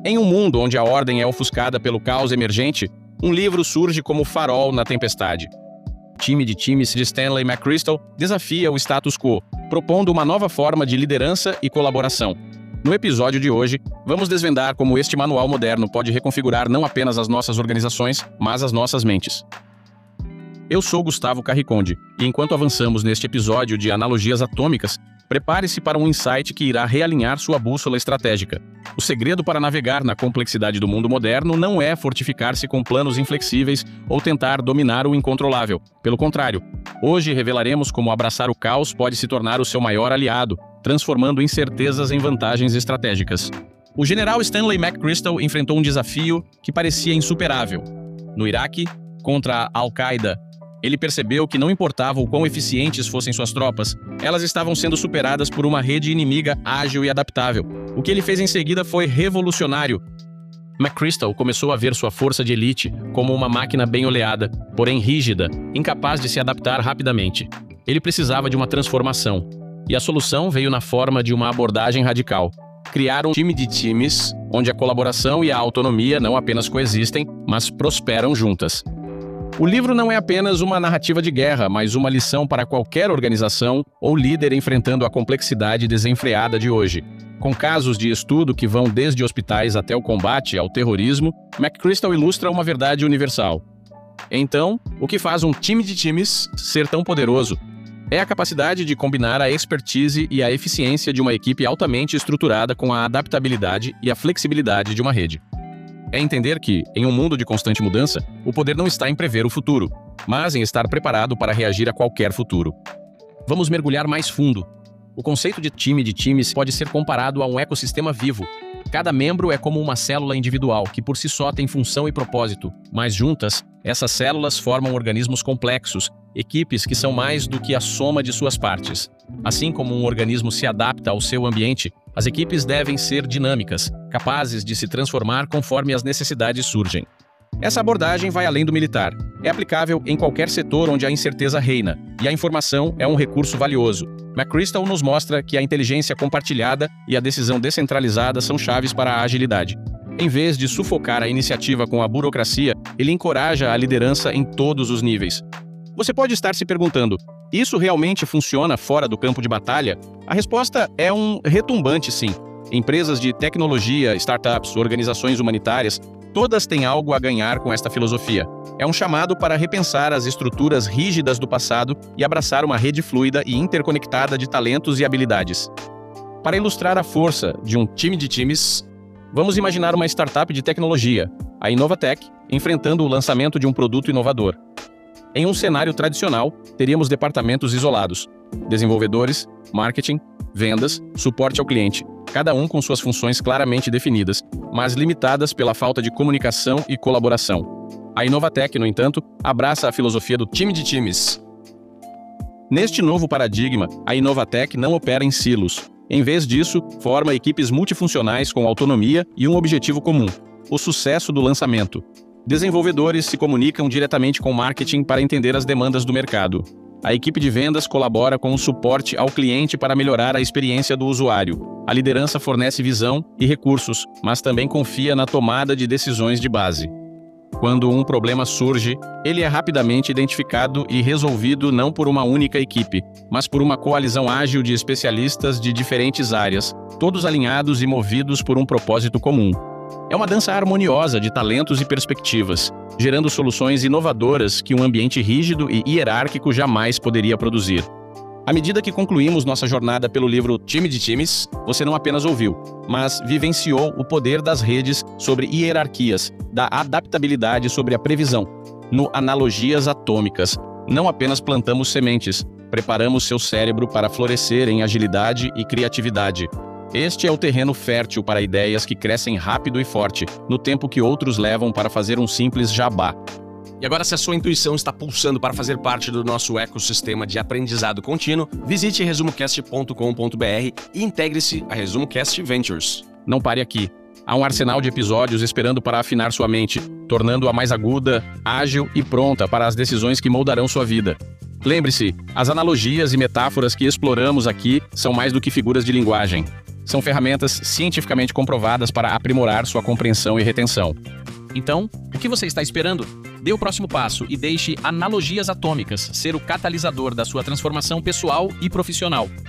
Em um mundo onde a ordem é ofuscada pelo caos emergente, um livro surge como farol na tempestade. Time de Times de Stanley McChrystal desafia o status quo, propondo uma nova forma de liderança e colaboração. No episódio de hoje, vamos desvendar como este manual moderno pode reconfigurar não apenas as nossas organizações, mas as nossas mentes. Eu sou Gustavo Carriconde, e enquanto avançamos neste episódio de Analogias Atômicas, prepare-se para um insight que irá realinhar sua bússola estratégica. O segredo para navegar na complexidade do mundo moderno não é fortificar-se com planos inflexíveis ou tentar dominar o incontrolável. Pelo contrário, hoje revelaremos como abraçar o caos pode se tornar o seu maior aliado, transformando incertezas em vantagens estratégicas. O general Stanley McChrystal enfrentou um desafio que parecia insuperável. No Iraque, contra a Al-Qaeda, ele percebeu que não importava o quão eficientes fossem suas tropas, elas estavam sendo superadas por uma rede inimiga ágil e adaptável. O que ele fez em seguida foi revolucionário. McChrystal começou a ver sua força de elite como uma máquina bem oleada, porém rígida, incapaz de se adaptar rapidamente. Ele precisava de uma transformação, e a solução veio na forma de uma abordagem radical. Criar um time de times, onde a colaboração e a autonomia não apenas coexistem, mas prosperam juntas. O livro não é apenas uma narrativa de guerra, mas uma lição para qualquer organização ou líder enfrentando a complexidade desenfreada de hoje. Com casos de estudo que vão desde hospitais até o combate ao terrorismo, McChrystal ilustra uma verdade universal. Então, o que faz um time de times ser tão poderoso? É a capacidade de combinar a expertise e a eficiência de uma equipe altamente estruturada com a adaptabilidade e a flexibilidade de uma rede. É entender que, em um mundo de constante mudança, o poder não está em prever o futuro, mas em estar preparado para reagir a qualquer futuro. Vamos mergulhar mais fundo. O conceito de time de times pode ser comparado a um ecossistema vivo. Cada membro é como uma célula individual, que por si só tem função e propósito, mas juntas, essas células formam organismos complexos, equipes que são mais do que a soma de suas partes. Assim como um organismo se adapta ao seu ambiente, as equipes devem ser dinâmicas, capazes de se transformar conforme as necessidades surgem. Essa abordagem vai além do militar. É aplicável em qualquer setor onde a incerteza reina, e a informação é um recurso valioso. McChrystal nos mostra que a inteligência compartilhada e a decisão descentralizada são chaves para a agilidade. Em vez de sufocar a iniciativa com a burocracia, ele encoraja a liderança em todos os níveis. Você pode estar se perguntando, isso realmente funciona fora do campo de batalha? A resposta é um retumbante sim. Empresas de tecnologia, startups, organizações humanitárias, todas têm algo a ganhar com esta filosofia. É um chamado para repensar as estruturas rígidas do passado e abraçar uma rede fluida e interconectada de talentos e habilidades. Para ilustrar a força de um time de times, vamos imaginar uma startup de tecnologia, a Inovatec, enfrentando o lançamento de um produto inovador. Em um cenário tradicional, teríamos departamentos isolados: desenvolvedores, marketing, vendas, suporte ao cliente, cada um com suas funções claramente definidas, mas limitadas pela falta de comunicação e colaboração. A Inovatec, no entanto, abraça a filosofia do time de times. Neste novo paradigma, a Inovatec não opera em silos. Em vez disso, forma equipes multifuncionais com autonomia e um objetivo comum: o sucesso do lançamento. Desenvolvedores se comunicam diretamente com marketing para entender as demandas do mercado. A equipe de vendas colabora com o suporte ao cliente para melhorar a experiência do usuário. A liderança fornece visão e recursos, mas também confia na tomada de decisões de base. Quando um problema surge, ele é rapidamente identificado e resolvido não por uma única equipe, mas por uma coalizão ágil de especialistas de diferentes áreas, todos alinhados e movidos por um propósito comum. É uma dança harmoniosa de talentos e perspectivas, gerando soluções inovadoras que um ambiente rígido e hierárquico jamais poderia produzir. À medida que concluímos nossa jornada pelo livro Time de Times, você não apenas ouviu, mas vivenciou o poder das redes sobre hierarquias, da adaptabilidade sobre a previsão. No Analogias Atômicas, não apenas plantamos sementes, preparamos seu cérebro para florescer em agilidade e criatividade. Este é o terreno fértil para ideias que crescem rápido e forte, no tempo que outros levam para fazer um simples jabá. E agora, se a sua intuição está pulsando para fazer parte do nosso ecossistema de aprendizado contínuo, visite resumocast.com.br e integre-se a ResumoCast Ventures. Não pare aqui. Há um arsenal de episódios esperando para afinar sua mente, tornando-a mais aguda, ágil e pronta para as decisões que moldarão sua vida. Lembre-se, as analogias e metáforas que exploramos aqui são mais do que figuras de linguagem. São ferramentas cientificamente comprovadas para aprimorar sua compreensão e retenção. Então, o que você está esperando? Dê o próximo passo e deixe analogias atômicas ser o catalisador da sua transformação pessoal e profissional.